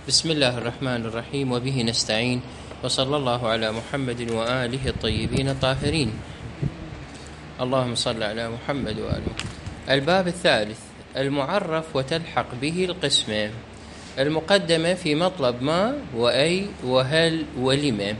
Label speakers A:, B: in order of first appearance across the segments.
A: بسم الله الرحمن الرحيم وبه نستعين وصلى الله على محمد وآله الطيبين الطاهرين. اللهم صل على محمد وآله. الباب الثالث: المعرف وتلحق به القسمة. المقدمة في مطلب ما وأي وهل ولم.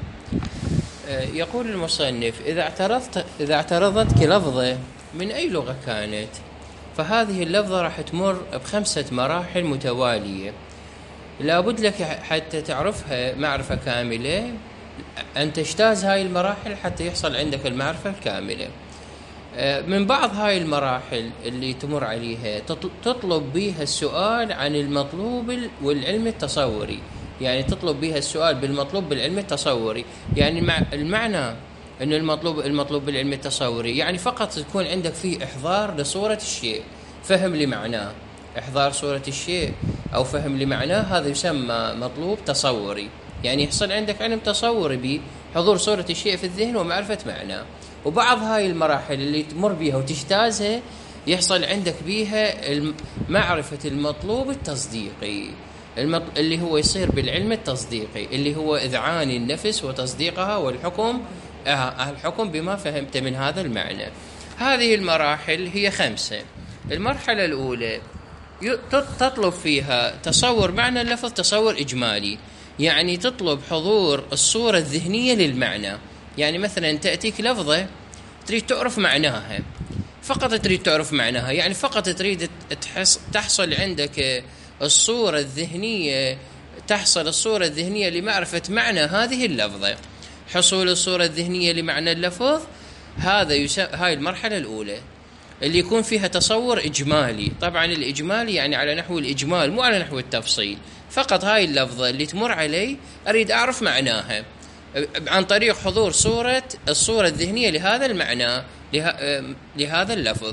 A: يقول المصنف: إذا اعترضتك لفظة من أي لغة كانت، فهذه اللفظة راح تمر بخمسة مراحل متوالية، لابد لك حتى تعرفها معرفة كاملة أن تجتاز هاي المراحل حتى يحصل عندك المعرفة الكاملة. من بعض هاي المراحل اللي تمر عليها تطلب بها السؤال عن المطلوب والعلم التصوري، يعني تطلب بها السؤال بالمطلوب بالعلم التصوري. يعني المعنى أن المطلوب بالعلم التصوري يعني فقط تكون عندك فيه إحضار لصورة الشيء، فهم لمعناه، إحضار صورة الشيء أو فهم لمعناه، هذا يسمى مطلوب تصوري. يعني يحصل عندك علم تصوري بحضور صورة الشيء في الذهن ومعرفة معناه. وبعض هاي المراحل اللي تمر بيها وتجتازها يحصل عندك بيها معرفة المطلوب التصديقي، اللي هو يصير بالعلم التصديقي، اللي هو إذعان النفس وتصديقها والحكم الحكم بما فهمت من هذا المعنى. هذه المراحل هي خمسة. المرحلة الأولى تطلب فيها تصور معنى اللفظ تصور إجمالي، يعني تطلب حضور الصورة الذهنية للمعنى. يعني مثلا تأتيك لفظة تريد تعرف معناها، فقط تريد تعرف معناها، يعني فقط تريد تحصل عندك الصورة الذهنية، تحصل الصورة الذهنية لمعرفة معنى هذه اللفظة. حصول الصورة الذهنية لمعنى اللفظ هذا هاي المرحلة الأولى اللي يكون فيها تصور إجمالي. طبعا الإجمالي يعني على نحو الإجمال مو على نحو التفصيل، فقط هاي اللفظة اللي تمر علي أريد أعرف معناها عن طريق حضور الصورة الذهنية لهذا المعنى لهذا اللفظ.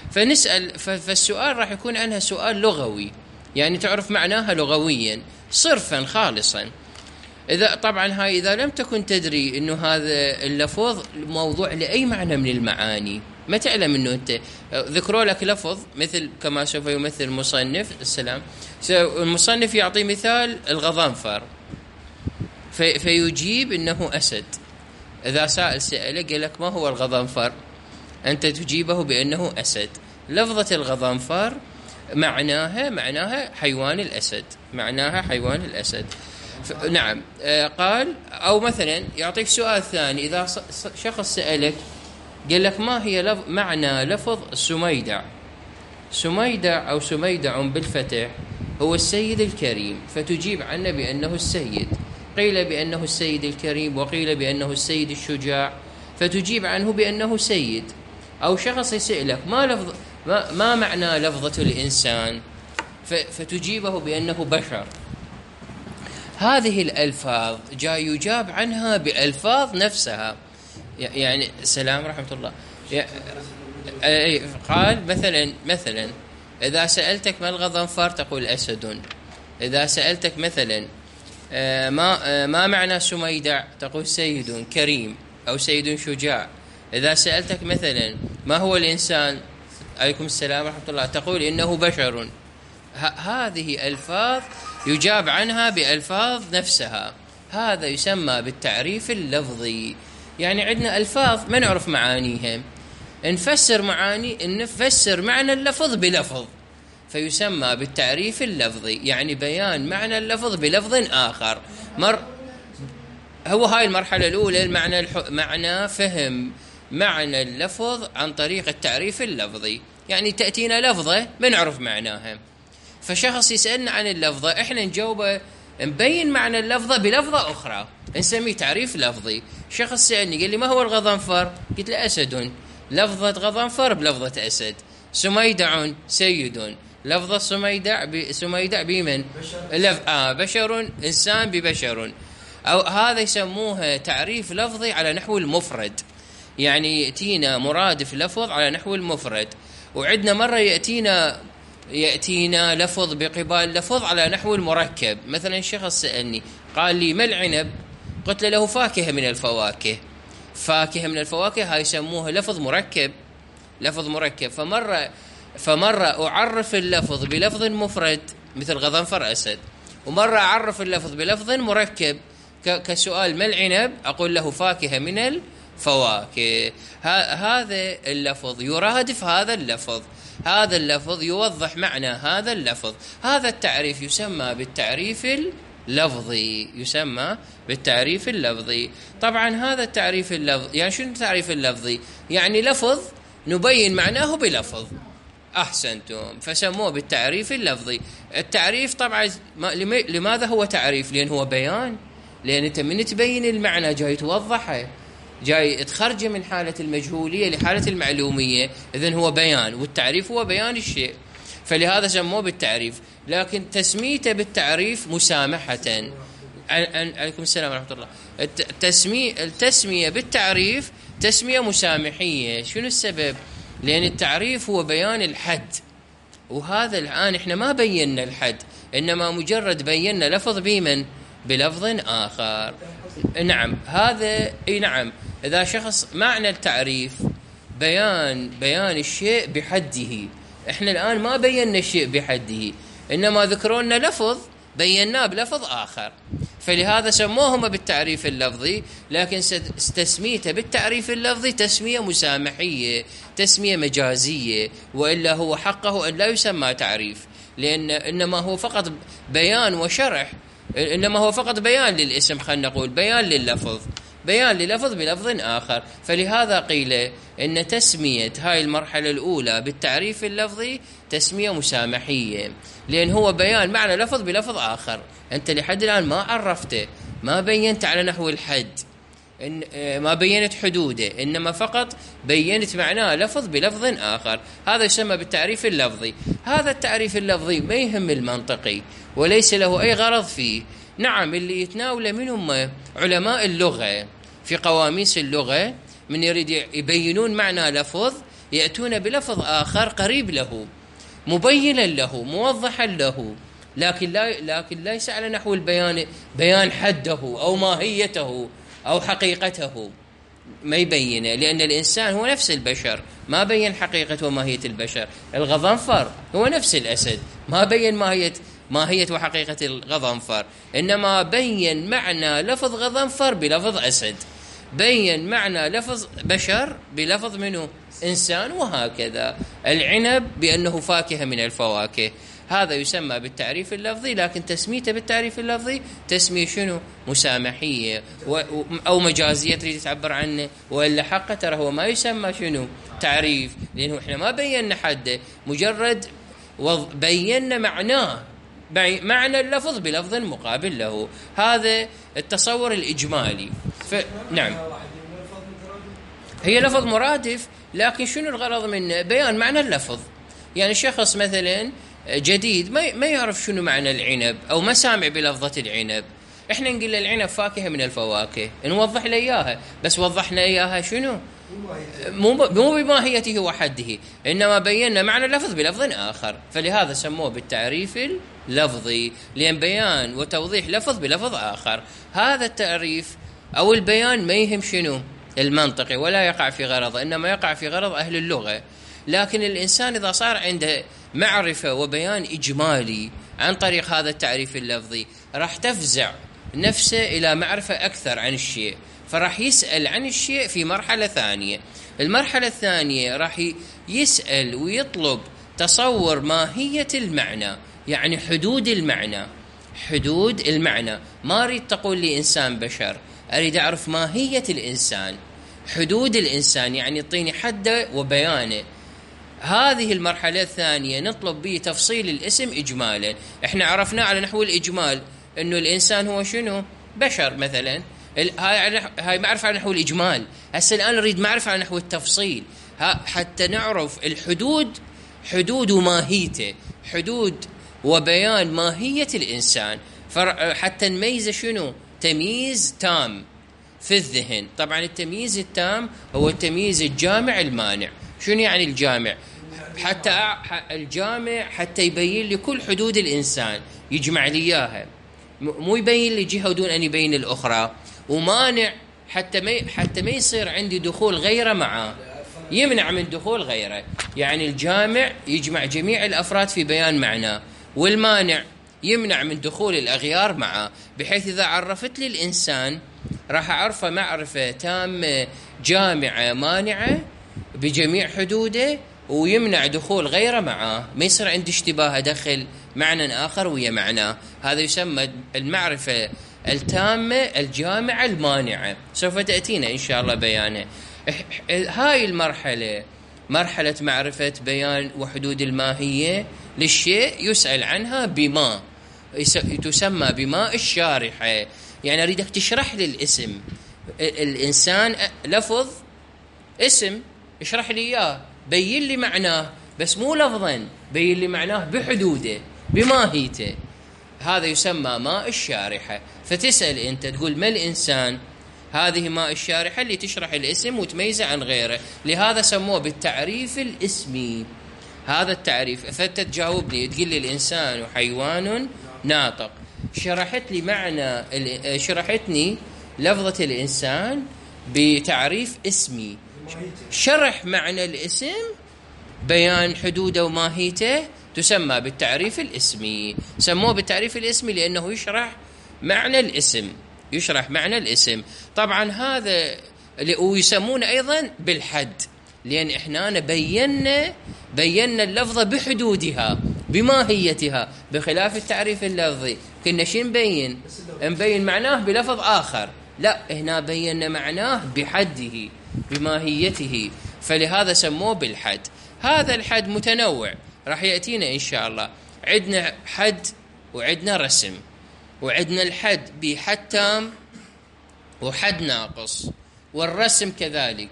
A: فالسؤال راح يكون عنها سؤال لغوي، يعني تعرف معناها لغويا صرفا خالصا. إذا لم تكن تدري إنه هذا اللفظ موضوع لأي معنى من المعاني، ما تعلم إنه أنت ذكروا لك لفظ مثل كما سوف يمثل المصنف المصنف يعطي مثال الغضنفر، فيجيب إنه أسد. إذا سائل سأله قال لك ما هو الغضنفر، أنت تجيبه بأنه أسد. لفظة الغضنفر معناها حيوان الأسد، معناها حيوان الأسد. نعم. قال أو مثلا يعطيك سؤال ثاني، إذا شخص سألك قال لك ما هي معنى لفظ سميدع. سميدع أو سميدع بالفتح هو السيد الكريم، فتجيب عنه بأنه السيد. قيل بأنه السيد الكريم وقيل بأنه السيد الشجاع، فتجيب عنه بأنه سيد. أو شخص يسألك ما معنى لفظة الإنسان، فتجيبه بأنه بشر. هذه الألفاظ جاي يجاب عنها بألفاظ نفسها. يعني السلام ورحمة الله. قال مثلا إذا سألتك ما الغضنفر تقول أسد. إذا سألتك مثلا ما معنى سميدع تقول سيد كريم أو سيد شجاع. إذا سألتك مثلا ما هو الإنسان عليكم السلام ورحمة الله تقول إنه بشر. هذه ألفاظ يجاب عنها بألفاظ نفسها، هذا يسمى بالتعريف اللفظي. يعني عندنا ألفاظ ما نعرف معانيها، نفسر معنى اللفظ بلفظ، فيسمى بالتعريف اللفظي، يعني بيان معنى اللفظ بلفظ آخر. هو هاي المرحلة الأولى، معنى فهم معنى اللفظ عن طريق التعريف اللفظي. يعني تأتينا لفظة ما نعرف معناها، فشخص يسألنا عن اللفظة، إحنا نجاوبه نبين معنى اللفظة بلفظة أخرى، نسميه تعريف لفظي. شخص سألني قال لي ما هو الغضنفر، قلت له أسد. لفظة غضنفر بلفظة أسد. سميدع سيد، لفظة سميدع بمن؟ بشر، إنسان ببشر. أو هذا يسموه تعريف لفظي على نحو المفرد، يعني يأتينا مرادف لفظ على نحو المفرد. وعندنا مرة يأتينا لفظ بقبال لفظ على نحو المركب. مثلا شخص سألني قال لي ما العنب، قلت له فاكهة من الفواكه. فاكهة من الفواكه هاي يسموه لفظ مركب. فمرة أعرف اللفظ بلفظ مفرد مثل غضنفر أسد، ومرة أعرف اللفظ بلفظ مركب كسؤال ما العنب، أقول له فاكهة من الفواكه. هذا اللفظ يرادف هذا اللفظ، هذا اللفظ يوضح معنى هذا اللفظ. هذا التعريف يسمى بالتعريف اللفظي، يسمى بالتعريف اللفظي. طبعا هذا التعريف اللفظي يعني شنو التعريف اللفظي؟ يعني لفظ نبين معناه بلفظ. أحسنتم، فسموه بالتعريف اللفظي. التعريف طبعا لماذا هو تعريف؟ لأن هو بيان، لأن أنت من تبين المعنى جاي توضحه، جاي تخرجه من حالة المجهولية لحالة المعلومية، إذن هو بيان، والتعريف هو بيان الشيء، فلهذا سموه بالتعريف. لكن تسميته بالتعريف مسامحة. عليكم السلام ورحمة الله. التسمية بالتعريف تسمية مسامحية. شنو السبب؟ لأن التعريف هو بيان الحد، وهذا الآن إحنا ما بينا الحد، إنما مجرد بينا لفظ بلفظ آخر. نعم هذا نعم. إذا شخص معنى التعريف بيان الشيء بحده، إحنا الآن ما بينا الشيء بحده، إنما ذكرونا لفظ بيناه بلفظ آخر، فلهذا سموهما بالتعريف اللفظي. لكن تسميته بالتعريف اللفظي تسمية مسامحية، تسمية مجازية، وإلا هو حقه أن لا يسمى تعريف، لأن إنما هو فقط بيان وشرح، إنما هو فقط بيان للاسم، خلينا نقول بيان لللفظ، بيان للفظ بلفظ آخر. فلهذا قيل إن تسمية هاي المرحلة الأولى بالتعريف اللفظي تسمية مسامحية، لأن هو بيان معنى لفظ بلفظ آخر. أنت لحد الآن ما عرفته، ما بينت على نحو الحد، ما بينت حدوده، إنما فقط بينت معناه لفظ بلفظ آخر. هذا يسمى بالتعريف اللفظي. هذا التعريف اللفظي ما يهم المنطقي وليس له أي غرض فيه. نعم اللي يتناوله منهم علماء اللغة في قواميس اللغة، من يريد يبينون معنى لفظ يأتون بلفظ آخر قريب له، مبينا له، موضحا له، لكن ليس على نحو البيان، بيان حده أو ماهيته أو حقيقته، ما يبينه، لأن الإنسان هو نفس البشر، ما بين حقيقة وماهية البشر. الغضنفر هو نفس الأسد، ما بين ماهية وحقيقة الغضنفر، إنما بين معنى لفظ غضنفر بلفظ أسد، بين معنى لفظ بشر بلفظ منه إنسان، وهكذا. العنب بأنه فاكهة من الفواكه، هذا يسمى بالتعريف اللفظي. لكن تسميته بالتعريف اللفظي تسمية شنو؟ مسامحية أو مجازية تريد تعبر عنه، وإلا حقا ترى هو ما يسمى شنو؟ تعريف، لأنه إحنا ما بينا حده، مجرد بينا معناه، معنى اللفظ بلفظ مقابل له. هذا التصور الإجمالي. نعم هي لفظ مرادف، لكن شنو الغرض منه؟ بيان معنى اللفظ. يعني شخص مثلا جديد ما يعرف شنو معنى العنب، أو ما سامع بلفظة العنب، إحنا نقول له العنب فاكهة من الفواكه، نوضح له إياها، بس وضحنا إياها شنو؟ مو بماهيته وحده، إنما بينا معنى اللفظ بلفظ آخر، فلهذا سموه بالتعريف اللفظي، لأن بيان وتوضيح لفظ بلفظ آخر. هذا التعريف أو البيان ما يهم شنو؟ المنطقي، ولا يقع في غرضه، إنما يقع في غرض أهل اللغة. لكن الإنسان إذا صار عنده معرفة وبيان إجمالي عن طريق هذا التعريف اللفظي، راح تفزع نفسه إلى معرفة أكثر عن الشيء، فراح يسأل عن الشيء في مرحلة ثانية. المرحلة الثانية راح يسأل ويطلب تصور ماهية المعنى، يعني حدود المعنى، حدود المعنى. ما أريد تقول لي إنسان بشر، أريد أعرف ماهية الإنسان، حدود الإنسان، يعني يعطيني حده وبيانه. هذه المرحلة الثانية نطلب به تفصيل الاسم إجمالا. إحنا عرفنا على نحو الإجمال إنه الإنسان هو شنو؟ بشر مثلا، هاي معرفة على نحو الإجمال. هسه الآن نريد معرفة على نحو التفصيل، حتى نعرف الحدود، حدود وماهيته، حدود وبيان ماهية الإنسان، حتى نميز شنو؟ تمييز تام في الذهن. طبعا التمييز التام هو التمييز الجامع المانع. شنو يعني الجامع؟ حتى الجامع حتى يبين لي كل حدود الإنسان، يجمع لي إياها، مو يبين لي جهة دون أن يبين الأخرى. ومانع حتى ما يصير عندي دخول غيره معه، يمنع من دخول غيره. يعني الجامع يجمع جميع الأفراد في بيان معناه، والمانع يمنع من دخول الأغيار معه، بحيث إذا عرفت لي الإنسان راح أعرفه معرفة تامة جامعة مانعة بجميع حدوده، ويمنع دخول غيره معه، ما يصير عندي اشتباه أدخل معنى آخر ويا معناه. هذا يسمى المعرفة التامة الجامعة المانعة، سوف تأتينا إن شاء الله بيانه. هاي المرحلة، مرحلة معرفة بيان وحدود الماهية للشيء، يسأل عنها بما تسمى بما الشارحة. يعني أريدك تشرح لي الاسم، الإنسان لفظ اسم، اشرح لي إياه، بين لي معناه، بس مو لفظا، بين لي معناه بحدوده بماهيته. هذا يسمى ماء الشارحة. فتسأل أنت تقول ما الإنسان، هذه ماء الشارحة اللي تشرح الاسم وتميزه عن غيره، لهذا سموه بالتعريف الاسمي. هذا التعريف. فأنت تجاوبني تقول لي الإنسان حيوان ناطق، شرحت لي معنى، شرحتني لفظة الإنسان بتعريف اسمي، شرح معنى الاسم، بيان حدوده وماهيته، تسمى بالتعريف الاسمي. سموه بالتعريف الاسمي لأنه يشرح معنى الاسم، يشرح معنى الاسم. طبعا هذا ويسمونه أيضا بالحد، لأن إحنا بينا اللفظة بحدودها بماهيتها، بخلاف التعريف اللفظي كنا شو نبين معناه بلفظ آخر، لا هنا بينا معناه بحده بماهيته، فلهذا سموه بالحد. هذا الحد متنوع، راح يأتينا إن شاء الله. عندنا حد وعندنا رسم، وعندنا الحد بحد تام وحد ناقص، والرسم كذلك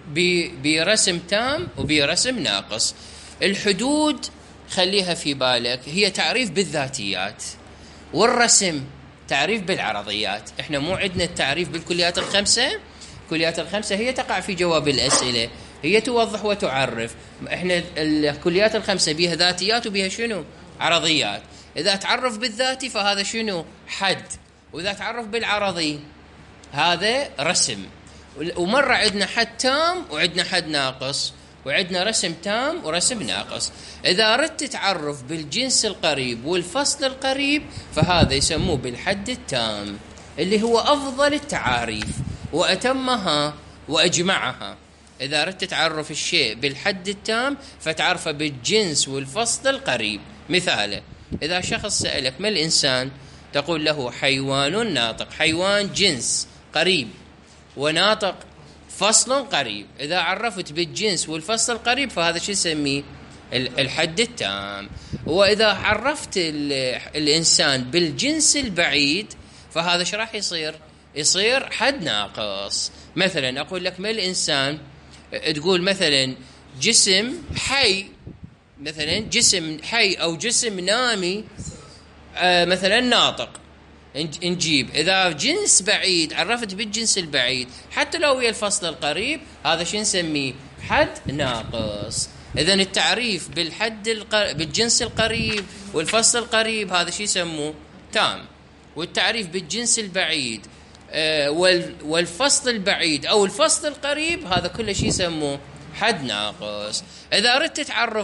A: برسم تام وبرسم ناقص. الحدود خليها في بالك، هي تعريف بالذاتيات، والرسم تعريف بالعرضيات. احنا مو عندنا التعريف بالكليات الخمسة، الكليات الخمسة هي تقع في جواب الأسئلة، هي توضح وتعرف. احنا الكليات الخمسة بيها ذاتيات وبيها شنو؟ عرضيات. إذا تعرف بالذاتي فهذا شنو؟ حد، وإذا تعرف بالعرضي هذا رسم. ومرة عندنا حد تام وعندنا حد ناقص، وعندنا رسم تام ورسم ناقص. إذا أردت تعرف بالجنس القريب والفصل القريب فهذا يسموه بالحد التام، اللي هو أفضل التعاريف وأتمها وأجمعها. إذا أردت تعرف الشيء بالحد التام فتعرفه بالجنس والفصل القريب. مثاله، إذا شخص سألك ما الإنسان، تقول له حيوان ناطق. حيوان جنس قريب، وناطق فصل قريب. إذا عرفت بالجنس والفصل القريب فهذا شو يسميه؟ الحد التام. وإذا عرفت الإنسان بالجنس البعيد فهذا ايش راح يصير حد ناقص. مثلا أقول لك ما الإنسان، تقول مثلا جسم حي، مثلا جسم حي أو جسم نامي، مثلا ناطق. نجيب إذا جنس بعيد عرفت بالجنس البعيد حتى لو هي الفصل القريب، هذا شو نسميه؟ حد ناقص. إذن التعريف بالجنس القريب والفصل القريب هذا شو يسموه؟ تام. والتعريف بالجنس البعيد والفصل البعيد أو الفصل القريب هذا كله شو يسموه؟ حد ناقص. إذا ردت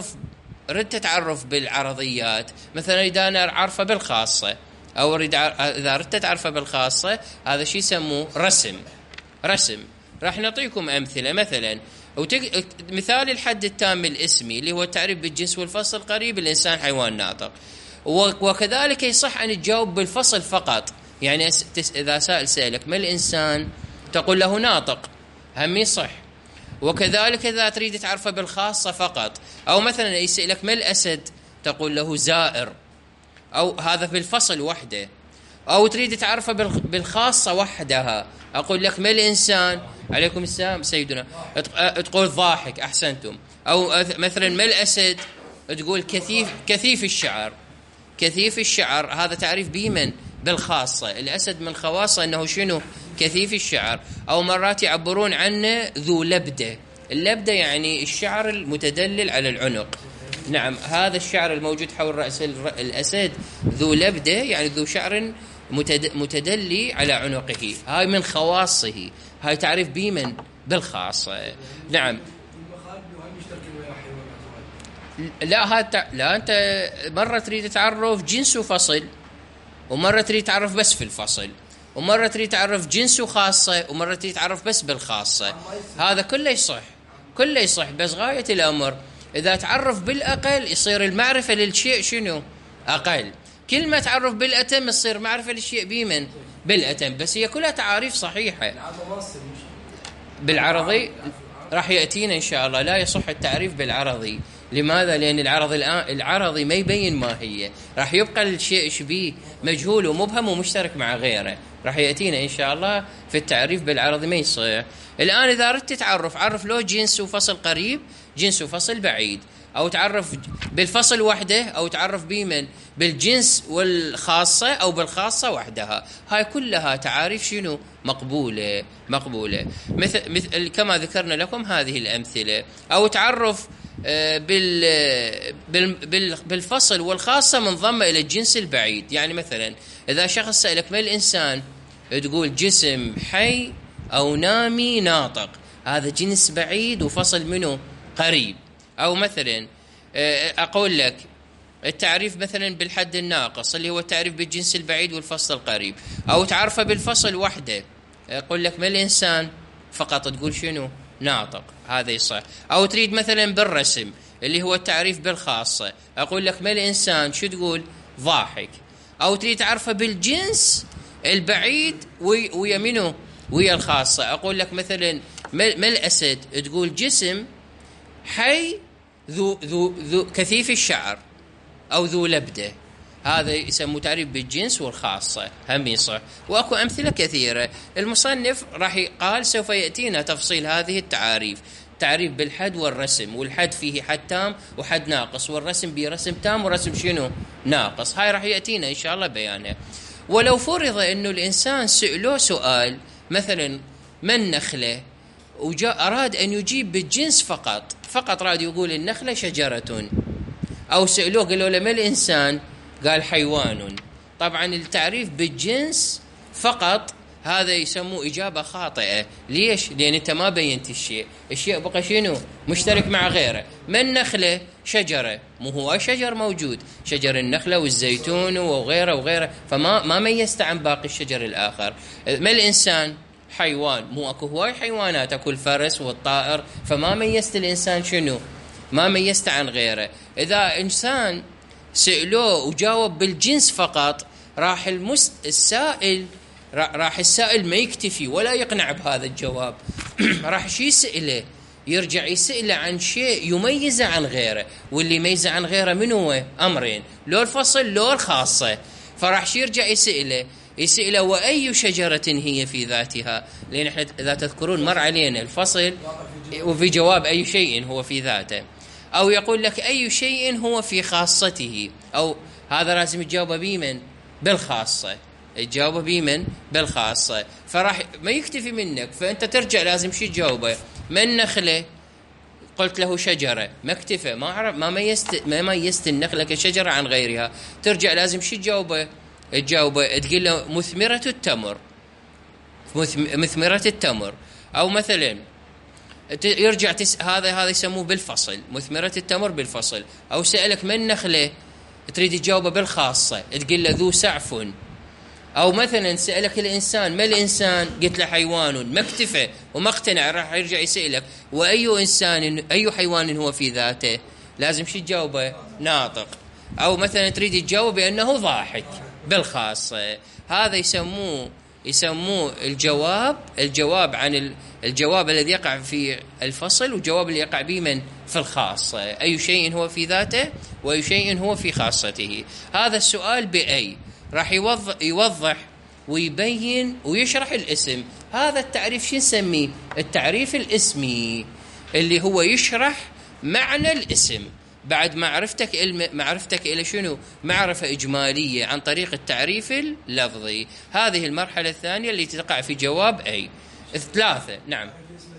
A: تعرف بالعرضيات، مثلا إذا أنا أعرفه بالخاصة أو إذا أردت تعرفه بالخاصة هذا شيء يسموه رسم. راح نعطيكم أمثلة. مثلا مثال الحد التام الاسمي اللي هو التعريف بالجنس والفصل القريب، الإنسان حيوان ناطق. وكذلك يصح أن تجاوب بالفصل فقط، يعني إذا سألك ما الإنسان تقول له ناطق، هم يصح. وكذلك إذا تريد تعرفه بالخاصة فقط، أو مثلا يسألك ما الأسد تقول له زائر، أو هذا بالفصل وحده. أو تريد تعرفه بالخاصة وحدها، أقول لك ما الإنسان، عليكم السلام سيدنا، تقول ضاحك، أحسنتم. أو مثلا ما الأسد تقول كثيف الشعر. كثيف الشعر هذا تعريف بمن؟ بالخاصة. الأسد من خواصه أنه شنو؟ كثيف الشعر. أو مرات يعبرون عنه ذو لبدة. اللبدة يعني الشعر المتدلل على العنق. نعم، هذا الشعر الموجود حول رأس الأسد ذو لبدة، يعني ذو شعر متدلي على عنقه، هاي من خواصه، هاي تعريف بمن؟ بالخاصة. نعم. لا أنت مرة تريد تعرف جنس وفصل، ومرة تريد تعرف بس في الفصل، ومرة تريد تعرف جنس وخاصة، ومرة تريد تعرف بس بالخاصة. هذا كله يصح، كله يصح، بس غاية الأمر إذا تعرف بالأقل يصير المعرفة للشيء شنو؟ أقل. كل ما تعرف بالأتم يصير معرفة للشيء بيمن؟ بالأتم. بس هي كلها تعاريف صحيحة. بالعرضي راح يأتينا إن شاء الله لا يصح التعريف بالعرضي. لماذا؟ لأن العرضي ما يبين ماهية، راح يبقى الشيء شبيه مجهول ومبهم ومشترك مع غيره. راح يأتينا إن شاء الله في التعريف بالعرضي ما يصير. الآن إذا أردت تعرف، عرف له جنس وفصل قريب، جنس وفصل بعيد، أو تعرف بالفصل وحده، أو تعرف بيمن بالجنس والخاصة، أو بالخاصة وحدها. هاي كلها تعاريف شنو؟ مقبولة. مثل كما ذكرنا لكم هذه الأمثلة. أو تعرف بالفصل والخاصة منضمة إلى الجنس البعيد. يعني مثلا إذا شخص سألك ما الإنسان، تقول جسم حي أو نامي ناطق، هذا جنس بعيد وفصل منه قريب. أو مثلا أقول لك التعريف مثلا بالحد الناقص اللي هو التعريف بالجنس البعيد والفصل القريب، أو تعرفه بالفصل وحده، أقول لك ما الإنسان فقط تقول شنو؟ ناطق، هذا يصح. أو تريد مثلا بالرسم اللي هو التعريف بالخاصة، أقول لك ما الإنسان، شو تقول؟ ضاحك. أو تريد تعرفه بالجنس البعيد ويا منه؟ ويا الخاصة. أقول لك مثلا ما الأسد، تقول جسم حي ذو كثيف الشعر أو ذو لبدة، هذا يسمى تعريف بالجنس والخاصة، هم يصح. وأكو أمثلة كثيرة. المصنف راح قال سوف يأتينا تفصيل هذه التعاريف، تعريف بالحد والرسم، والحد فيه حد تام وحد ناقص، والرسم برسم تام ورسم شنو؟ ناقص. هاي راح يأتينا إن شاء الله بيانه. ولو فرض أنه الإنسان سئله سؤال مثلا ما النخلة، وجاء أراد أن يجيب بالجنس فقط راد يقول النخلة شجرة، أو سألوه قالوا له ما الإنسان، قال حيوان. طبعا التعريف بالجنس فقط هذا يسموه إجابة خاطئة. ليش؟ لأن أنت ما بينت الشيء بقى شنو؟ مشترك مع غيره. ما النخلة؟ شجرة، مو هو شجر موجود، شجر النخلة والزيتون وغيره، فما ميزت عن باقي الشجر الآخر. ما الإنسان؟ حيوان، مو أكو هواي حيوانات، أكو الفرس والطائر، فما ميزت الإنسان شنو؟ ما ميزت عن غيره. إذا إنسان سألوه وجاوب بالجنس فقط، راح السائل ما يكتفي ولا يقنع بهذا الجواب راح شي يسأله، يرجع يسأله عن شيء يميزه عن غيره، واللي يميزه عن غيره من هو؟ أمرين، لو الفصل لو الخاصة. فراح شي يرجع يسأله وأي شجرة هي في ذاتها، لأن احنا إذا تذكرون مر علينا الفصل وفي جواب أي شيء هو في ذاته. أو يقول لك أي شيء هو في خاصته، أو هذا لازم تجاوبه بمن؟ بالخاصة، تجاوبه بمن؟ بالخاصة. فراح ما يكتفي منك، فأنت ترجع لازم شي تجاوبه. ما النخلة؟ قلت له شجرة، ما اكتفى، ما ميزت النخلة كشجرة عن غيرها، ترجع لازم شي تجاوبه تقول له مثمرة التمر. أو مثلا يرجع هذا يسموه بالفصل، مثمرة التمر بالفصل. أو سألك ما النخلة، تريد تجاوبه بالخاصة، تقول له ذو سعف. أو مثلا سألك الإنسان ما الإنسان، قلت له حيوان، ما اكتفى وما اقتنع، راح يرجع يسألك أي حيوان هو في ذاته، لازم شي تجاوبه؟ ناطق. أو مثلا تريد تجاوب بأنه ضاحك بالخاصة. هذا يسموه الجواب عن الجواب الذي يقع في الفصل، والجواب اللي يقع بمن؟ في الخاصة. أي شيء هو في ذاته وأي شيء هو في خاصته. هذا السؤال بأي راح يوضح ويبين ويشرح الاسم. هذا التعريف شو نسميه؟ التعريف الاسمي، اللي هو يشرح معنى الاسم بعد معرفتك إلى شنو؟ معرفة إجمالية عن طريق التعريف اللفظي. هذه المرحلة الثانية اللي تقع في جواب أي. 3. نعم.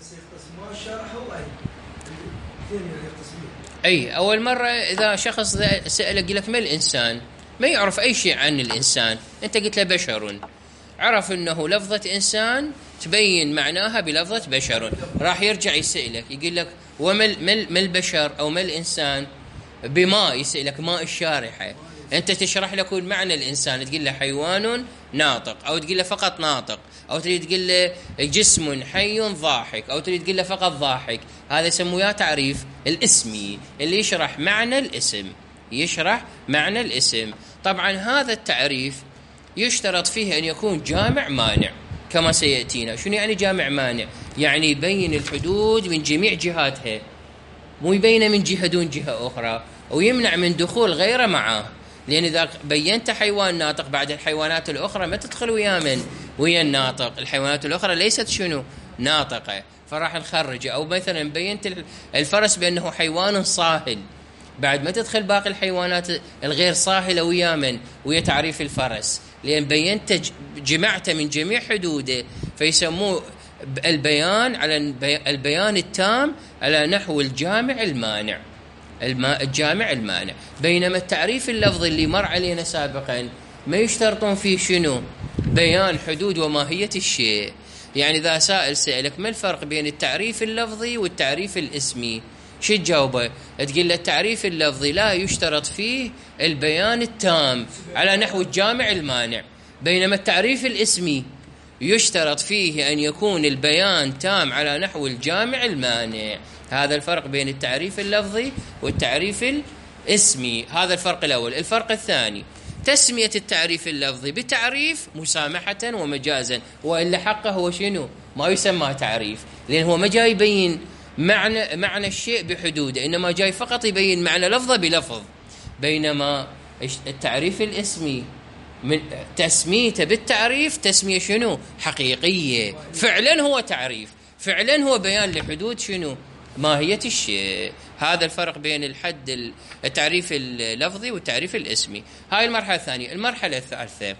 A: أي أول مرة إذا شخص سألك قلك ما الإنسان، ما يعرف أي شيء عن الإنسان، أنت قلت له بشر، عرف أنه لفظة إنسان تبين معناها بلفظة بشر، راح يرجع يسألك يقول لك وما البشر أو ما الإنسان، بماء، يسألك ماء الشارحة، أنت تشرح له كل معنى الإنسان، تقول له حيوان ناطق، أو تقول له فقط ناطق، أو تريد تقول له جسم حي ضاحك، أو تريد تقول له فقط ضاحك. هذا يسموه تعريف الاسمي اللي يشرح معنى الاسم، يشرح معنى الاسم. طبعا هذا التعريف يشترط فيه أن يكون جامع مانع كما سيأتينا. شنو يعني جامع مانع؟ يعني يبين الحدود من جميع جهاتها، مو يبينه من جهة دون جهة أخرى، ويمنع من دخول غيره معه. لأن إذا بينت حيوان ناطق، بعد الحيوانات الأخرى ما تدخل ويا الناطق. الحيوانات الأخرى ليست شنو ناطقة، فراح نخرجه. أو مثلا بينت الفرس بأنه حيوان صاهل، بعد ما تدخل باقي الحيوانات الغير صاهلة ويا تعريف الفرس، لأن بينت جمعته من جميع حدوده، فيسموه البيان على البيان التام على نحو الجامع المانع، الجامع المانع. بينما التعريف اللفظي اللي مر علينا سابقا ما يشترطون فيه شنو؟ بيان حدود وماهية الشيء. يعني إذا سائل سألك ما الفرق بين التعريف اللفظي والتعريف الاسمي، شو تجاوبه؟ تقول له التعريف اللفظي لا يشترط فيه البيان التام على نحو الجامع المانع، بينما التعريف الاسمي يشترط فيه أن يكون البيان تام على نحو الجامع المانع. هذا الفرق بين التعريف اللفظي والتعريف الاسمي، هذا الفرق الأول. الفرق الثاني، تسمية التعريف اللفظي بتعريف مسامحة ومجازا، وإلا حقه هو شنو؟ ما يسمى تعريف، لأن هو ما جاي يبين معنى الشيء بحدوده، إنما جاي فقط يبين معنى لفظه بلفظ. بينما التعريف الاسمي من تسميته بالتعريف تسمية شنو؟ حقيقية، فعلا هو تعريف، فعلا هو بيان لحدود شنو؟ ماهية الشيء. هذا الفرق بين التعريف اللفظي والتعريف الاسمي. هاي المرحلة الثانية. المرحلة الثالثة،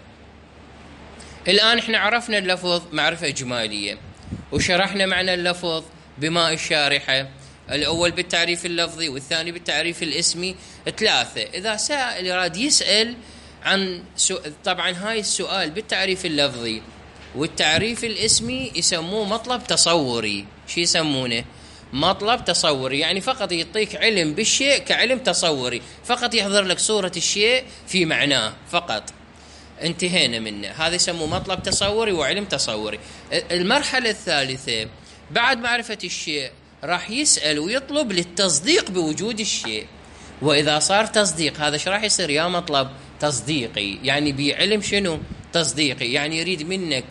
A: الآن احنا عرفنا اللفظ معرفة إجمالية، وشرحنا معنى اللفظ بماء الشارحة، الأول بالتعريف اللفظي والثاني بالتعريف الاسمي. ثلاثة، إذا سائل يراد يسأل عن طبعا هاي السؤال بالتعريف اللفظي والتعريف الاسمي يسموه مطلب تصوري. شو يسمونه؟ مطلب تصوري، يعني فقط يعطيك علم بالشيء كعلم تصوري، فقط يحضر لك صورة الشيء في معناه فقط، انتهينا منه. هذا يسموه مطلب تصوري وعلم تصوري. المرحلة الثالثة بعد معرفة الشيء راح يسأل ويطلب للتصديق بوجود الشيء، وإذا صار تصديق هذا شو راح يصير؟ يا مطلب تصديقي، يعني بعلم شنو؟ تصديقي، يعني يريد منك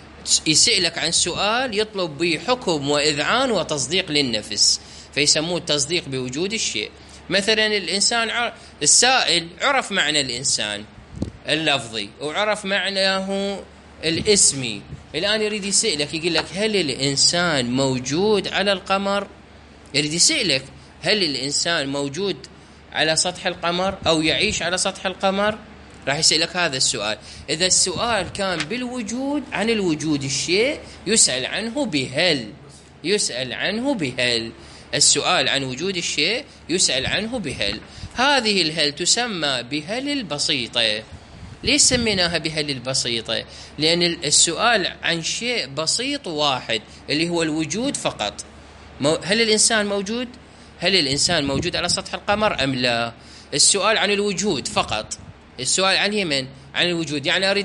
A: يسألك عن سؤال يطلب به حكم وإذعان وتصديق للنفس، فيسموه التصديق بوجود الشيء. مثلا الإنسان السائل عرف معنى الإنسان اللفظي وعرف معناه الاسمي، الآن يريد يسألك، يقول لك هل الإنسان موجود على القمر؟ يريد يسألك هل الإنسان موجود على سطح القمر أو يعيش على سطح القمر؟ راح يسألك هذا السؤال. إذا السؤال كان بالوجود، عن الوجود الشيء، يسأل عنه بهل، يسأل عنه بهل. السؤال عن وجود الشيء يسأل عنه بهل. هذه الهل تسمى بهل البسيطة. ليش سميناها بهل البسيطة؟ لأن السؤال عن شيء بسيط واحد اللي هو الوجود فقط. هل الإنسان موجود؟ هل الإنسان موجود على سطح القمر أم لا؟ السؤال عن الوجود فقط، السؤال عن يمن عن الوجود، يعني أريد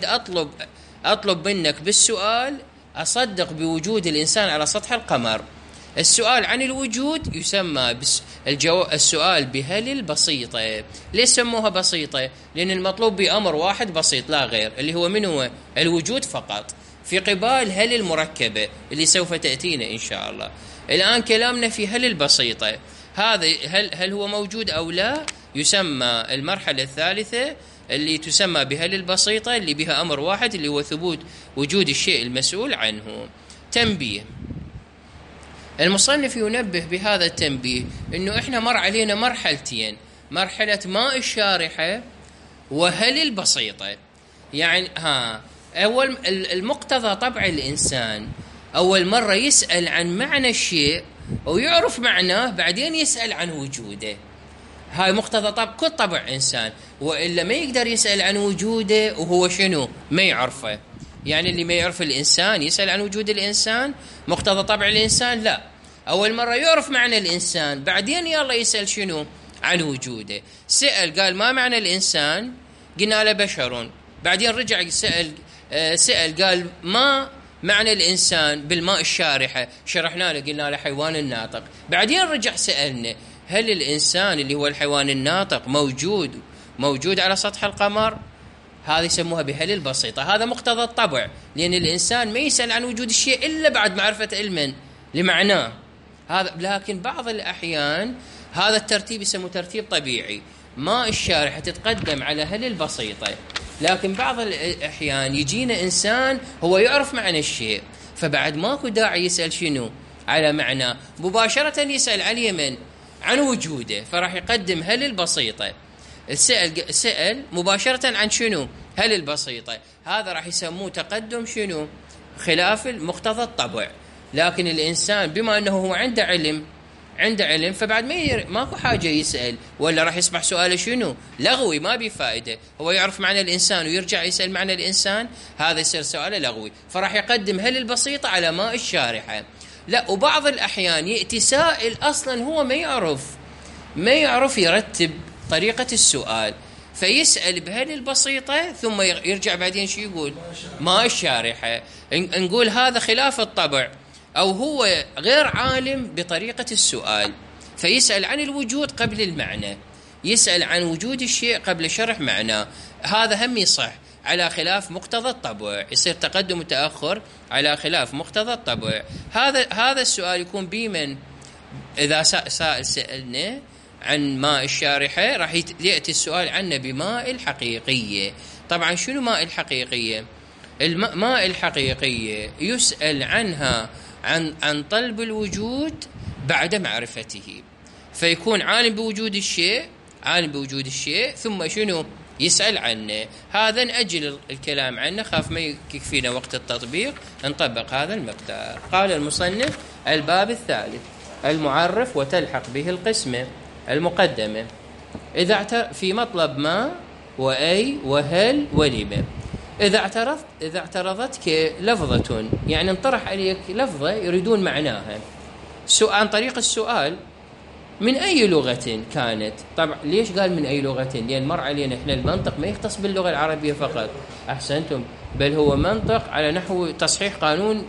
A: أطلب منك بالسؤال أصدق بوجود الإنسان على سطح القمر. السؤال عن الوجود يسمى السؤال بهل البسيطة. ليش سموها بسيطة؟ لأن المطلوب بأمر واحد بسيط لا غير، اللي هو من هو؟ الوجود فقط، في قبال هل المركبة اللي سوف تأتينا إن شاء الله. الآن كلامنا في هل البسيطة، هذا هل هو موجود أو لا، يسمى المرحلة الثالثة اللي تسمى بهل البسيطة، اللي بها أمر واحد اللي هو ثبوت وجود الشيء المسؤول عنه. تنبيه، المصنف ينبه بهذا التنبيه إنه إحنا مر علينا مرحلتين، مرحلة ماء الشارحة وهل البسيطة. يعني أول المقتضى طبع الإنسان أول مرة يسأل عن معنى الشيء ويعرف معناه، بعدين يسأل عن وجوده. هاي مقتضى كل طبع إنسان، وإلا ما يقدر يسأل عن وجوده وهو شنو ما يعرفه. يعني اللي ما يعرف الإنسان يسأل عن وجود الإنسان، مقتضى طبع الإنسان لا، أول مرة يعرف معنى الإنسان بعدين يلا يسأل شنو عن وجوده. سأل قال ما معنى الإنسان، قلنا له بشر، بعدين رجع سأل قال ما معنى الإنسان بالماء الشارحة، شرحنا له قلنا له حيوان الناطق. بعدين رجع سألنا هل الإنسان اللي هو الحيوان الناطق موجود على سطح القمر؟ هذه يسموها بهل البسيطة. هذا مقتضى الطبع، لأن الإنسان ما يسأل عن وجود الشيء إلا بعد معرفة علما لمعناه هذا. لكن بعض الأحيان هذا الترتيب يسموه ترتيب طبيعي، ماء الشارحة تتقدم على هل البسيطة. لكن بعض الأحيان يجينا إنسان هو يعرف معنى الشيء، فبعد ماكو داعي يسأل شنو على معناه، مباشرة يسأل عن اليمن عن وجوده، فراح يقدم هل البسيطة. سأل مباشرة عن شنو هل البسيطة، هذا راح يسموه تقدم شنو خلاف مقتضى الطبع. لكن الإنسان بما أنه هو عنده علم فبعد ماكو حاجة يسأل، ولا راح يصبح سؤاله شنو لغوي ما بفائدة. هو يعرف معنى الإنسان ويرجع يسأل معنى الإنسان، هذا يصير سؤاله لغوي، فراح يقدم هل البسيطة على ماء الشارحة. لا، وبعض الأحيان يأتي سائل أصلا هو ما يعرف يرتب طريقة السؤال، فيسأل بهل البسيطة ثم يرجع بعدين شو يقول ماء الشارحة. نقول هذا خلاف الطبع، أو هو غير عالم بطريقة السؤال، فيسأل عن الوجود قبل المعنى، يسأل عن وجود الشيء قبل شرح معناه. هذا هم يصح على خلاف مقتضى الطبع، يصير تقدم وتأخر على خلاف مقتضى الطبع. هذا السؤال يكون بمن؟ إذا سائل سألنا عن ماء الشارحة راح يأتي السؤال عنه بماء الحقيقية. طبعا شنو ماء الحقيقية؟ الماء الحقيقية يسأل عنها عن طلب الوجود بعد معرفته، فيكون عالم بوجود الشيء ثم شنو يسأل عنه. هذا نأجل الكلام عنه، خاف ما يكفينا وقت التطبيق، نطبق هذا المقدار. قال المصنف: الباب الثالث المعرف وتلحق به القسمة المقدمة إذا في مطلب ما وأي وهل ولما. إذا اعترضتك لفظة، يعني انطرح عليك لفظة يريدون معناها عن طريق السؤال من أي لغة كانت. طبعا ليش قال من أي لغة؟ لأن مر علينا إحنا المنطق ما يختص باللغة العربية فقط، أحسنتم، بل هو منطق على نحو تصحيح قانون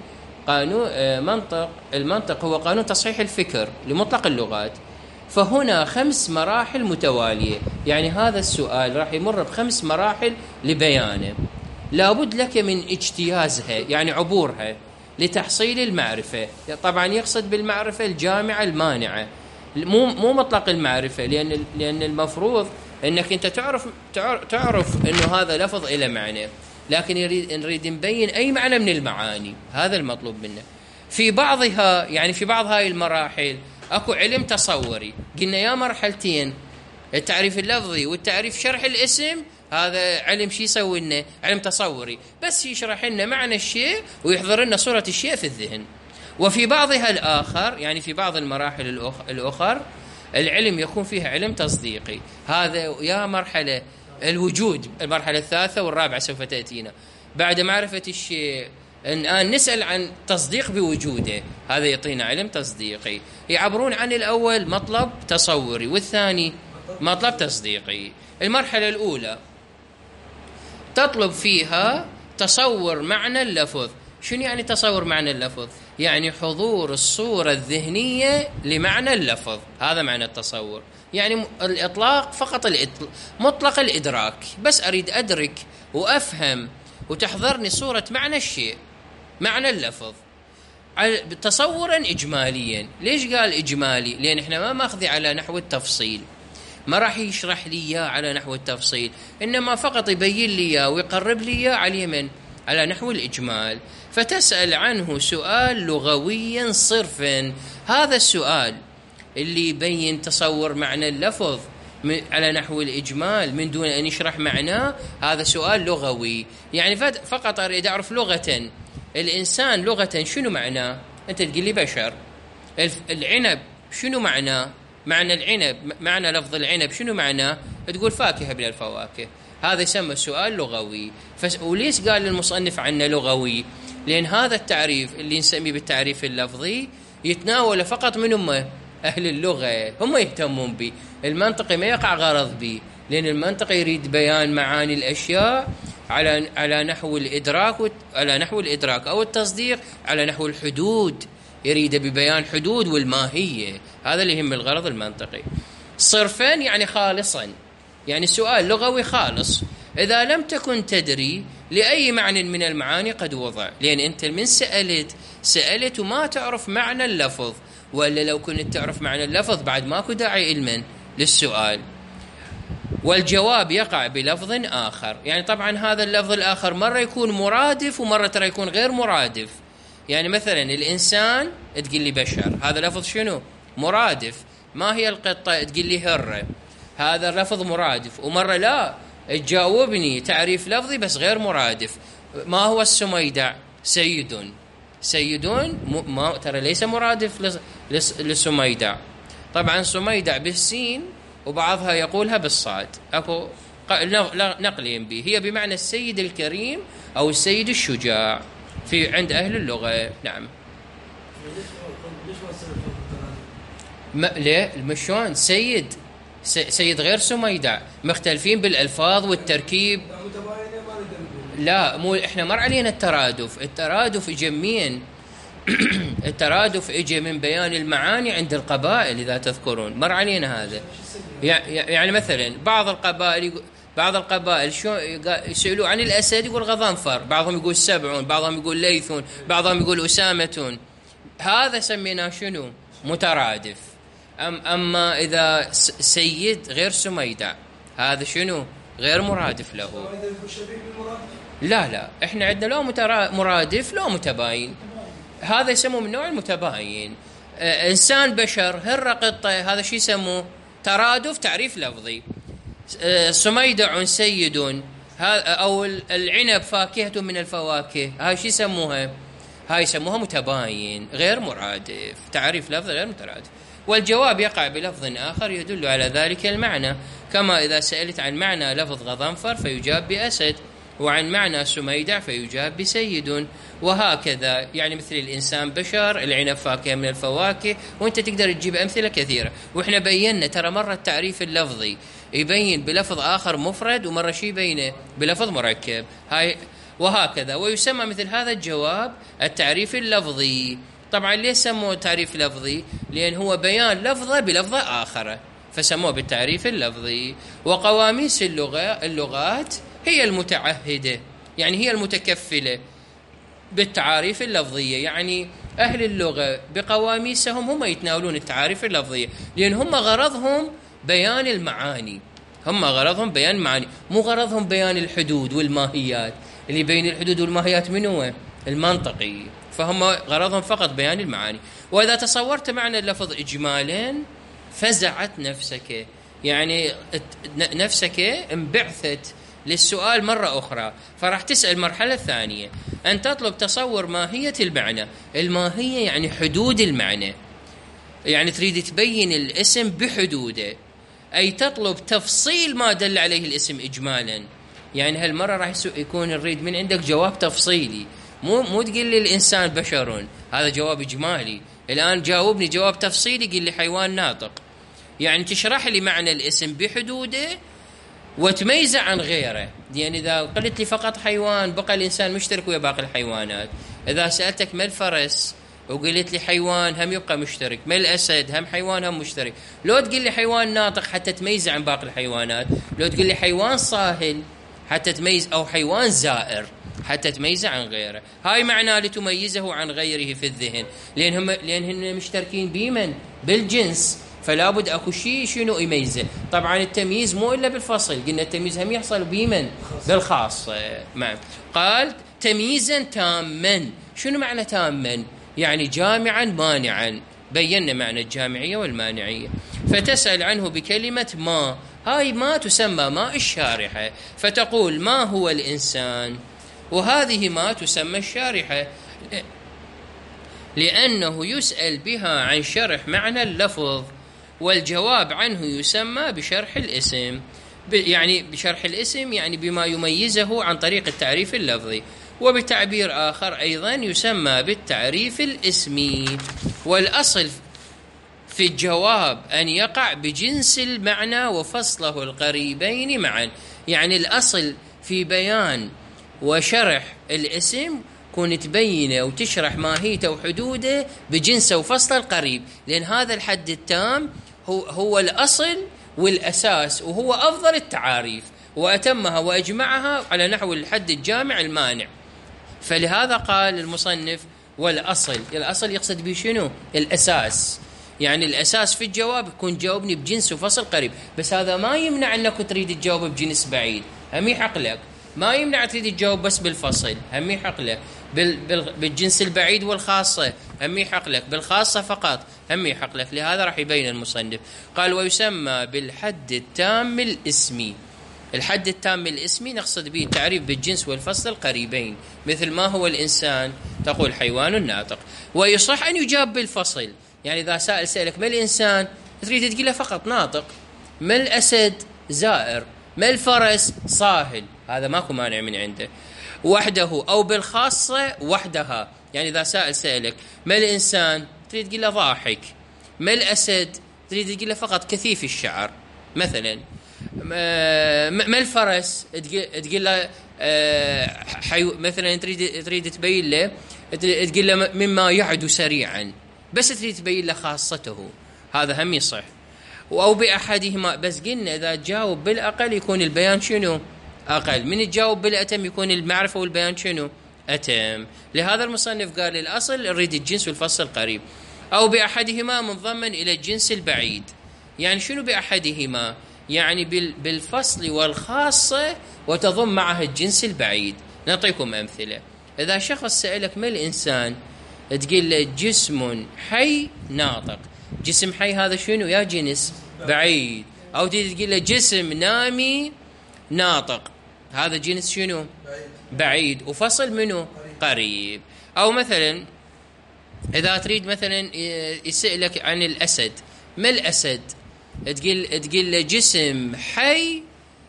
A: المنطق هو قانون تصحيح الفكر لمطلق اللغات. فهنا 5 مراحل متوالية، يعني هذا السؤال راح يمر ب5 مراحل لبيانه، لابد لك من اجتيازها يعني عبورها لتحصيل المعرفة. طبعا يقصد بالمعرفة الجامعة المانعة، مو مطلق المعرفة، لأن المفروض أنك أنت تعرف أنه هذا لفظ إلى معنى، لكن نريد نبين أي معنى من المعاني، هذا المطلوب منا. في بعض هاي المراحل أكو علم تصوري، قلنا يا مرحلتين، التعريف اللفظي والتعريف شرح الاسم. هذا علم شي يسوي لنا؟ علم تصوري، بس يشرح لنا معنى الشيء ويحضر لنا صورة الشيء في الذهن. وفي بعضها الآخر، يعني في بعض المراحل الأخر العلم يكون فيها علم تصديقي، هذا يا مرحلة الوجود، المرحلة الثالثة والرابعة سوف تأتينا بعد معرفة الشيء. الآن نسأل عن تصديق بوجوده، هذا يعطينا علم تصديقي. يعبرون عن الأول مطلب تصوري والثاني مطلب تصديقي. المرحلة الأولى تطلب فيها تصور معنى اللفظ. شنو يعني تصور معنى اللفظ؟ يعني حضور الصورة الذهنية لمعنى اللفظ، هذا معنى التصور. يعني الإطلاق فقط مطلق الإدراك، بس أريد أدرك وأفهم وتحضرني صورة معنى الشيء، معنى اللفظ، تصورا إجماليا. ليش قال إجمالي؟ لأن إحنا ما ماخذي على نحو التفصيل، ما راح يشرح لي إياه على نحو التفصيل، إنما فقط يبين لي إياه ويقرب لي إياه على نحو الإجمال. فتسأل عنه سؤال لغويا صرفا. هذا السؤال اللي يبين تصور معنى اللفظ على نحو الإجمال من دون أن يشرح معناه، هذا سؤال لغوي. يعني فقط أريد أعرف لغة الإنسان، لغة شنو معناه؟ أنت تقول لي بشر. العنب شنو معناه؟ معنى العنب، معنى لفظ العنب شنو معناه؟ تقول فاكهة من الفواكه، هذا يسمى سؤال لغوي. وليش قال المصنف عنه لغوي؟ لأن هذا التعريف اللي نسميه بالتعريف اللفظي يتناول فقط من أهل اللغة، هم يهتمون به، المنطقي ما يقع غرض به، لأن المنطق يريد بيان معاني الأشياء على نحو الإدراك أو التصديق على نحو الحدود، يريد ببيان حدود والماهية، هذا اللي يهم الغرض المنطقي. صرفا يعني خالصا، يعني سؤال لغوي خالص، إذا لم تكن تدري لأي معنى من المعاني قد وضع، لأن أنت من سألت وما تعرف معنى اللفظ، ولا لو كنت تعرف معنى اللفظ بعد ماكو داعي علما للسؤال. والجواب يقع بلفظ آخر، يعني طبعا هذا اللفظ الآخر مرة يكون مرادف ومرة ترى يكون غير مرادف. يعني مثلا الإنسان تقول لي بشر، هذا لفظ شنو؟ مرادف. ما هي القطة؟ تقول لي هرة، هذا لفظ مرادف. ومرة لا تجاوبني تعريف لفظي بس غير مرادف. ما هو السميدع؟ سيد ما ترى ليس مرادف للسميدع. طبعا سميدع بالسين وبعضها يقولها بالصاد، اكو نقل به، هي بمعنى السيد الكريم او السيد الشجاع في عند اهل اللغه. نعم. ليه المشون سيد غير سميدع، مختلفين بالالفاظ والتركيب. لا مو احنا مر علينا الترادف جميا. الترادف اجى من بيان المعاني عند القبائل اذا تذكرون، مر علينا هذا. يعني مثلا بعض القبائل شو يسألوا عن الأسد يقول غضنفر، بعضهم يقول سبعون، بعضهم يقول ليثون، بعضهم يقول أسامة. هذا سميناه شنو؟ مترادف. أما إذا سيد غير سميدع هذا شنو؟ غير مرادف له. لا احنا عندنا لو مرادف لو متباين، هذا يسموه من نوع المتباين. إنسان بشر، هر قطة، هذا شو يسموه؟ ترادف تعريف لفظي. سميدع سيد، أو العنب فاكهة من الفواكه، هاي شو يسموها؟ هاي يسموها متباين غير مرادف، تعريف لفظ غير مترادف. والجواب يقع بلفظ آخر يدل على ذلك المعنى، كما إذا سألت عن معنى لفظ غضنفر فيجاب بأسد، وعن معنى سميدع فيجاب بسيد، وهكذا. يعني مثل الإنسان بشر، العنب فاكهة من الفواكه، وانت تقدر تجيب أمثلة كثيرة. واحنا بينا ترى مرة التعريف اللفظي يبين بلفظ آخر مفرد، ومرة شي يبينه بلفظ مركب، هاي وهكذا. ويسمى مثل هذا الجواب التعريف اللفظي. طبعا ليه سموه تعريف لفظي؟ لأن هو بيان لفظة بلفظة آخر، فسموه بالتعريف اللفظي. وقواميس اللغات هي المتعهدة، يعني هي المتكفلة بالتعاريف اللفظية. يعني أهل اللغة بقواميسهم هم يتناولون التعاريف اللفظية، لأن هم غرضهم بيان المعاني، مو غرضهم بيان الحدود والماهيات. اللي بين الحدود والماهيات من هو؟ المنطقي. فهم غرضهم فقط بيان المعاني. وإذا تصورت معنى اللفظ إجمالا فزعت نفسك، يعني نفسك انبعثت للسؤال مرة أخرى، فراح تسأل المرحلة الثانية أن تطلب تصور ماهية المعنى. الماهية يعني حدود المعنى، يعني تريد تبين الاسم بحدوده، أي تطلب تفصيل ما دل عليه الاسم إجمالا. يعني هالمرة راح يكون نريد من عندك جواب تفصيلي، مو تقول لي الإنسان بشر، هذا جواب إجمالي. الآن جاوبني جواب تفصيلي، قل لي حيوان ناطق، يعني تشرح لي معنى الاسم بحدوده وتميزه عن غيره. يعني إذا قلت لي فقط حيوان بقى الإنسان مشترك ويا باقي الحيوانات. إذا سألتك ما الفرس وقلت لي حيوان هم يبقى مشترك، ما الأسد هم حيوان هم مشترك. لو تقول لي حيوان ناطق حتى تميزه عن باقي الحيوانات، لو تقول لي حيوان صاهل حتى تميز، أو حيوان زائر حتى تميزه عن غيره. هاي معناه لتميزه عن غيره في الذهن، لأنهم مشتركين بمن؟ بالجنس، فلا بد اكو شيء شنو يميزه. طبعا التمييز مو الا بالفصل، قلنا التمييز هم يحصل بمن؟ بالخاص. قال تمييزا تاما. شنو معنى تاما؟ يعني جامعا مانعا. بينا معنى الجامعية والمانعية. فتسأل عنه بكلمة ما، هاي ما تسمى ماء الشارحة، فتقول ما هو الإنسان، وهذه ما تسمى الشارحة، لأنه يسأل بها عن شرح معنى اللفظ، والجواب عنه يسمى بشرح الاسم. يعني بشرح الاسم يعني بما يميزه عن طريق التعريف اللفظي. وبتعبير آخر أيضا يسمى بالتعريف الاسمي. والأصل في الجواب أن يقع بجنس المعنى وفصله القريبين معا. يعني الأصل في بيان وشرح الاسم كون تبينه وتشرح ماهيته وحدوده بجنسه وفصله القريب، لأن هذا الحد التام هو الأصل والأساس، وهو أفضل التعاريف وأتمها وأجمعها على نحو الحد الجامع المانع. فلهذا قال المصنف والأصل. الأصل يقصد به شنو؟ الأساس. يعني الأساس في الجواب يكون جاوبني بجنس وفصل قريب، بس هذا ما يمنع أنك تريد تجاوب بجنس بعيد، هم يحق لك. ما يمنع تريد تجاوب بس بالفصل، هم يحق لك. بالجنس البعيد والخاصة هم يحق لك، بالخاصة فقط هم يحق لك. لهذا راح يبين المصنف قال ويسمى بالحد التام الاسمي. الحد التام الاسمي نقصد به التعريف بالجنس والفصل القريبين، مثل ما هو الإنسان تقول حيوان ناطق. ويصح أن يجاب بالفصل، يعني إذا سائل سألك ما الإنسان تريد تقول له فقط ناطق، ما الأسد زائر، ما الفرس صاهل، هذا ماكو مانع من عنده وحده، أو بالخاصة وحدها. يعني إذا سائل سألك ما الإنسان تريد تقول له ضاحك، ما الأسد تريد تقول له فقط كثيف الشعر مثلا، ما الفرس تقول له مثلا تريد تبين له تقول له مما يعدو سريعا، بس تريد تبين له خاصته، هذا هم يصح. أو بأحدهما، بس قلنا إذا تجاوب بالأقل يكون البيان شنو؟ أقل. من تجاوب بالأتم يكون المعرفة والبيان شنو؟ أتم. لهذا المصنف قال الأصل نريد الجنس والفصل القريب. أو بأحدهما منضمن إلى الجنس البعيد. يعني شنو بأحدهما؟ يعني بالفصل والخاصة وتضم معها الجنس البعيد. نعطيكم أمثلة. إذا شخص سألك ما الإنسان تقول له جسم حي ناطق، جسم حي هذا شنو؟ يا جنس بعيد. أو تقول له جسم نامي ناطق، هذا جنس شنو؟ بعيد. وفصل منه؟ قريب. أو مثلا إذا تريد مثلا يسألك عن الأسد، ما الأسد؟ تقول له جسم حي،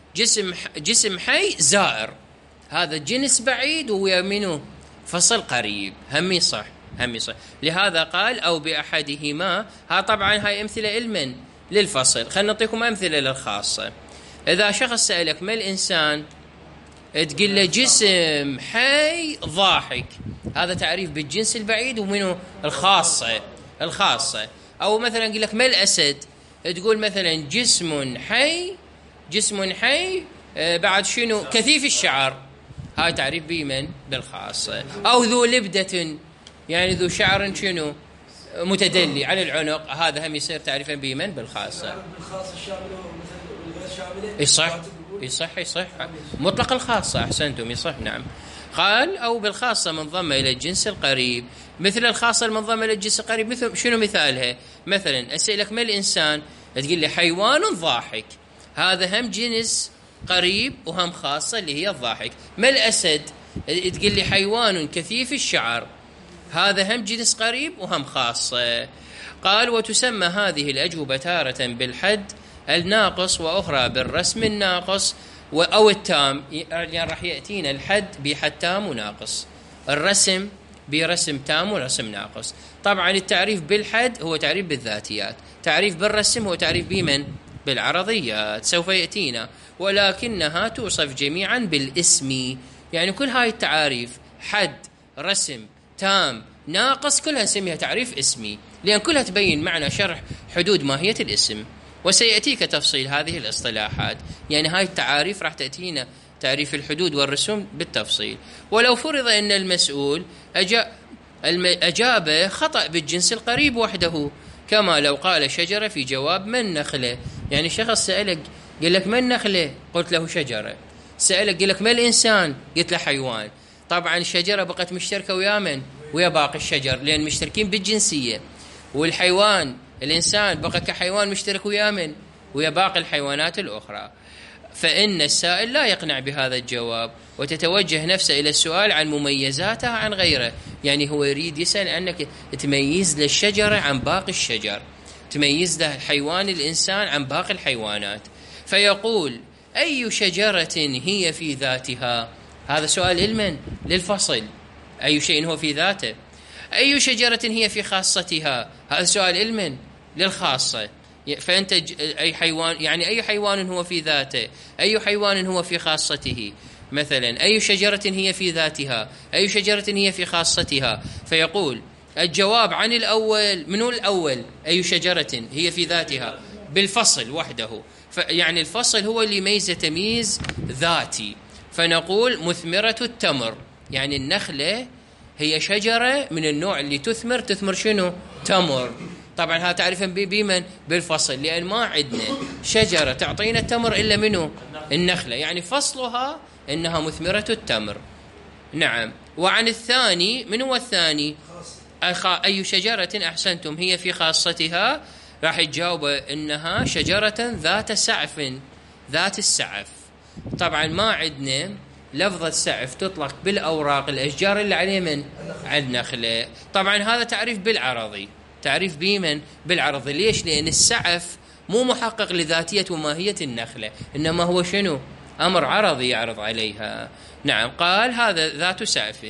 A: جسم حي زائر، هذا جنس بعيد ويا منه فصل قريب، هم يصح. لهذا قال أو بأحدهما. ها طبعا هاي أمثلة علما للفصل. خلنا نعطيكم أمثلة للخاصة. إذا شخص سألك ما الإنسان تقول له جسم حي ضاحك، هذا تعريف بالجنس البعيد ومنه الخاصة. أو مثلا يقول لك ما الأسد، تقول مثلا جسم حي بعد شنو؟ كثيف الشعر، هاي تعريف بمن؟ بالخاصة. أو ذو لبدة، يعني ذو شعر شنو؟ متدلي على العنق، هذا هم يصير تعريفا بمن؟ بالخاصة. يصح مطلق الخاصة، أحسنتم، يصح نعم. قال أو بالخاصة منضمة إلى الجنس القريب، مثل الخاصة المنضمة إلى الجنس القريب. مثل شنو مثالها؟ مثلا أسألك ما الإنسان، تقول لي حيوان ضاحك، هذا هم جنس قريب وهم خاصة اللي هي الضاحك. ما الأسد، تقول لي حيوان كثيف الشعر، هذا هم جنس قريب وهم خاصة. قال وتسمى هذه الأجوبة تارة بالحد الناقص وأخرى بالرسم الناقص أو التام. يعني راح يأتينا الحد بحد تام وناقص، الرسم برسم تام ورسم ناقص. طبعا التعريف بالحد هو تعريف بالذاتيات، تعريف بالرسم هو تعريف بمن؟ بالعرضيات، سوف يأتينا. ولكنها توصف جميعا بالاسم. يعني كل هاي التعاريف حد، رسم، تام، ناقص، كلها نسميها تعريف اسمي، لأن كلها تبين معنى شرح حدود ماهية الاسم. وسيأتيك تفصيل هذه الاصطلاحات. يعني هاي التعاريف راح تأتينا تعريف الحدود والرسوم بالتفصيل. ولو فرض أن المسؤول أجاب خطأ بالجنس القريب وحده، كما لو قال شجرة في جواب من نخلة. يعني شخص سألك قال لك من نخلة، قلت له شجرة. سألك قال لك ما الإنسان، قلت له حيوان. طبعا الشجرة بقت مشتركة ويا من؟ ويا باقي الشجر، لأن مشتركين بالجنسية. والحيوان الإنسان بقى كحيوان مشترك ويا من؟ ويا باقي الحيوانات الأخرى. فإن السائل لا يقنع بهذا الجواب، وتتوجه نفسه إلى السؤال عن مميزاتها عن غيره. يعني هو يريد يسأل أنك تميز للشجرة عن باقي الشجر، تميز له حيوان الإنسان عن باقي الحيوانات. فيقول أي شجرة هي في ذاتها؟ هذا سؤال علما للفصل، أي شيء هو في ذاته. أي شجرة هي في خاصتها؟ هذا سؤال علما للخاصة. فأنت أي حيوان، يعني أي حيوان هو في ذاته، أي حيوان هو في خاصته. مثلا أي شجرة هي في ذاتها، أي شجرة هي في خاصتها. فيقول الجواب عن الأول، من هو الأول؟ أي شجرة هي في ذاتها بالفصل وحده، يعني الفصل هو اللي يميزه تمييز ذاتي. فنقول مثمرة التمر، يعني النخلة هي شجرة من النوع اللي تثمر شنو؟ تمر. طبعا هذا تعرفا بمن؟ بالفصل، لأن ما عندنا شجرة تعطينا التمر إلا منه النخلة، يعني فصلها إنها مثمرة التمر. نعم. وعن الثاني، من هو الثاني؟ أي شجرة، أحسنتم، هي في خاصتها، راح يجاوب إنها شجرة ذات سعف، ذات السعف. طبعا ما عندنا لفظة سعف تطلق بالأوراق الأشجار اللي عليه من؟ على النخلة. طبعا هذا تعريف بالعرضي، تعريف بمن؟ بالعرضي. ليش؟ لأن السعف مو محقق لذاتية وماهية النخلة، إنما هو شنو؟ أمر عرضي يعرض عليها. نعم. قال هذا ذات سعف.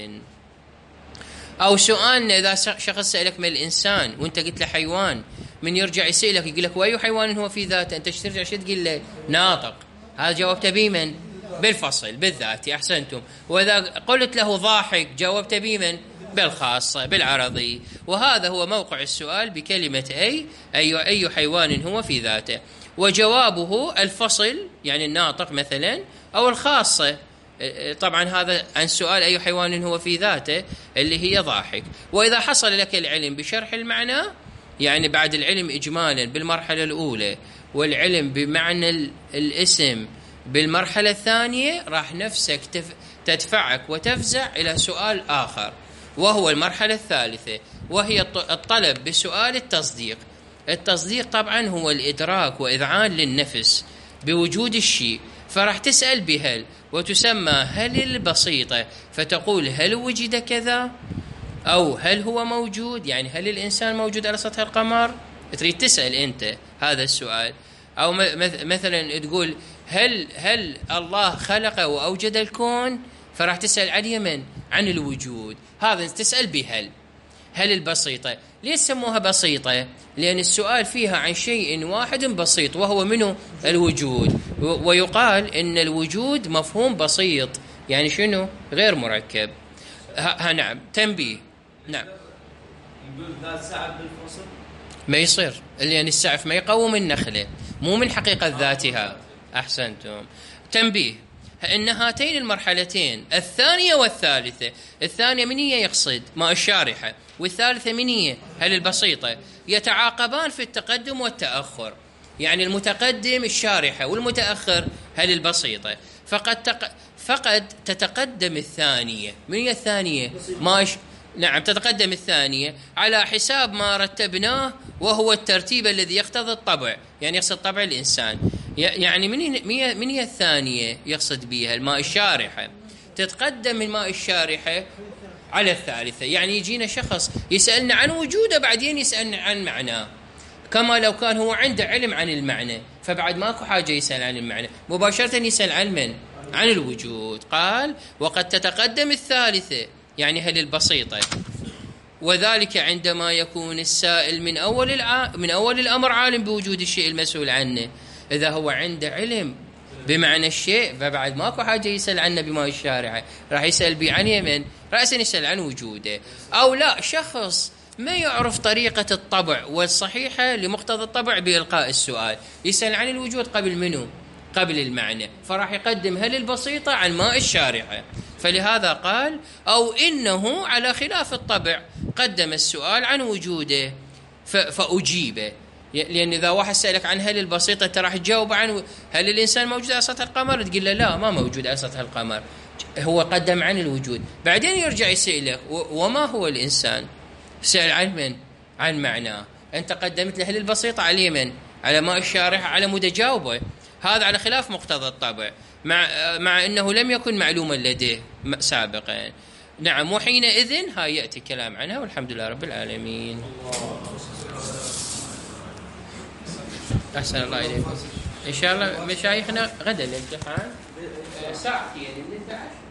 A: أو سؤالنا إذا شخص سألك من الإنسان وأنت قلت له حيوان، من يرجع يسألك يقول لك وأي حيوان هو في ذاته، أنت ترجع شو تقول له؟ ناطق. هذا جاوبت بمن؟ بالفصل، بالذات. أحسنتم. وإذا قلت له ضاحك، جاوبت بمن؟ بالخاصة، بالعرضي. وهذا هو موقع السؤال بكلمة أي حيوان هو في ذاته. وجوابه الفصل، يعني الناطق مثلا، أو الخاصة. طبعا هذا عن سؤال أي حيوان هو في ذاته اللي هي ضاحك. وإذا حصل لك العلم بشرح المعنى، يعني بعد العلم إجمالا بالمرحلة الأولى والعلم بمعنى الاسم بالمرحلة الثانية، راح نفسك تدفعك وتفزع إلى سؤال آخر، وهو المرحلة الثالثة، وهي الطلب بسؤال التصديق. التصديق طبعا هو الإدراك وإذعان للنفس بوجود الشيء، فراح تسأل بهل، وتسمى هل البسيطة، فتقول هل وجد كذا، أو هل هو موجود، يعني هل الإنسان موجود على سطح القمر؟ تريد تسأل أنت هذا السؤال. أو مثلا تقول هل الله خلق وأوجد الكون، فراح تسأل عن يمن، عن الوجود. هذا تسأل بهل. هل البسيطة، ليش سموها بسيطة؟ لأن السؤال فيها عن شيء واحد بسيط، وهو منه الوجود. ويقال إن الوجود مفهوم بسيط، يعني شنو؟ غير مركب. نعم. تنبيه. نعم.
B: نقول ذات سعف بالفصل
A: ما يصير، لأن السعف ما يقوم النخلة، مو من حقيقة ذاتها. أحسنتم. تنبيه، إن هاتين المرحلتين الثانية والثالثة، الثانية من هي يقصد؟ ماء الشارحة. والثالثة من هي؟ هل البسيطة. يتعاقبان في التقدم والتأخر، يعني المتقدم الشارحة والمتأخر هل البسيطة. فقد تتقدم الثانية. من هي الثانية؟ نعم، تتقدم الثانية على حساب ما رتبناه، وهو الترتيب الذي يقتضي الطبع، يعني يقصد طبع الإنسان. يعني من هي الثانية يقصد بها؟ الماء الشارحة. تتقدم الماء الشارحة على الثالثة، يعني يجينا شخص يسألنا عن وجوده، بعدين يسألنا عن معناه، كما لو كان هو عنده علم عن المعنى، فبعد ماكو حاجة يسأل عن المعنى، مباشرة يسأل عن من؟ عن الوجود. قال وقد تتقدم الثالثة، يعني هل البسيطة، وذلك عندما يكون السائل من أول الأمر عالم بوجود الشيء المسؤول عنه. إذا هو عنده علم بمعنى الشيء، فبعد ماكو حاجة يسأل عنه بما الشارع، راح يسأل به عن يمن، رأسا يسأل عن وجوده. أو لا، شخص ما يعرف طريقة الطبع والصحيحة لمقتضى الطبع بإلقاء السؤال، يسأل عن الوجود قبل منه؟ قبل المعنى، فراح يقدم هل البسيطة عن ماء الشارحة. فلهذا قال أو إنه على خلاف الطبع قدم السؤال عن وجوده فأجيبه. لأن إذا واحد سألك عن هل البسيطة، أنت راح تجاوب عن هل الإنسان موجود على سطح القمر، تقول له لا، ما موجود على سطح القمر، هو قدم عن الوجود. بعدين يرجع يسألك وما هو الإنسان، سأل عن من؟ عن معناه. أنت قدمت له هل البسيطة على اليمن، على ماء الشارحة، على متجاوبه. هذا على خلاف مقتضى الطبع، مع أنه لم يكن معلوما لديه سابقا. نعم. وحينئذ هاي يأتي كلام عنها، والحمد لله رب العالمين. أحسن الله إليكم. إن شاء الله مشايخنا غدا الامتحان ساعتين من 12.